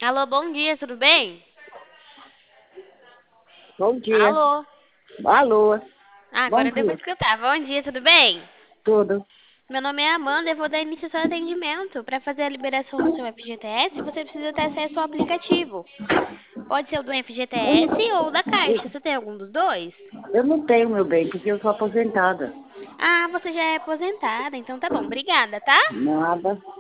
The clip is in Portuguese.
Alô, bom dia, tudo bem? Bom dia. Alô? Alô. Bom Agora deu pra dia. escutar. Bom dia, tudo bem? Tudo. Meu nome é Amanda, eu vou dar início ao seu atendimento. Para fazer a liberação do seu FGTS, você precisa ter acesso ao aplicativo. Pode ser o do FGTS ou o da Caixa. Você tem algum dos dois? Eu não tenho, meu bem, porque eu sou aposentada. Ah, você já é aposentada, então tá bom. Obrigada, tá? Nada.